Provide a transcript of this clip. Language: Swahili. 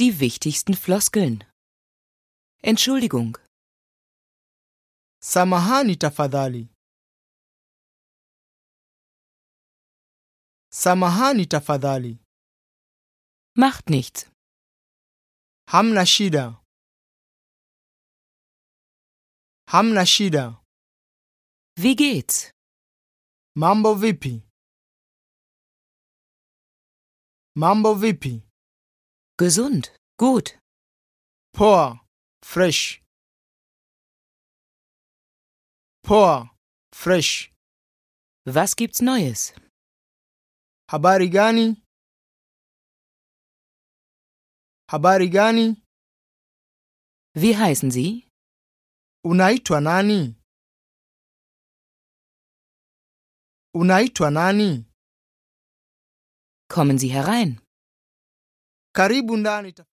Die wichtigsten Floskeln. Entschuldigung. Samahani tafadhali. Samahani tafadhali. Macht nichts. Hamna shida. Hamna shida. Wie geht's? Mambo vipi? Mambo vipi? Gesund. Gut. Poa. Fresh. Poa. Fresh. Was gibt's Neues? Habari gani? Habari gani? Wie heißen Sie? Unaitwa nani? Unaitwa nani? Kommen Sie herein. Karibu ndani.